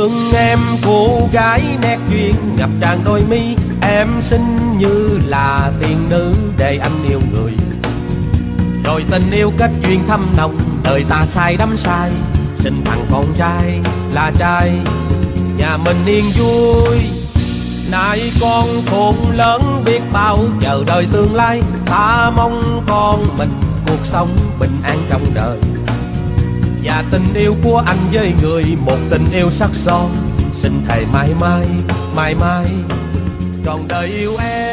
thương em cô gái nét duyên ngập tràn đôi mi, em xinh như là tiên nữ để anh yêu người. Rồi tình yêu kết duyên thâm nồng, đời ta sai đắm sai, sinh thằng con trai là trai nhà mình yên vui. Nay con khôn lớn biết bao chờ đợi tương lai, ta mong con mình cuộc sống bình an trong đời. Và tình yêu của anh với người một tình yêu sắc son, xin thề mãi mãi mãi mãi trọn đời yêu em.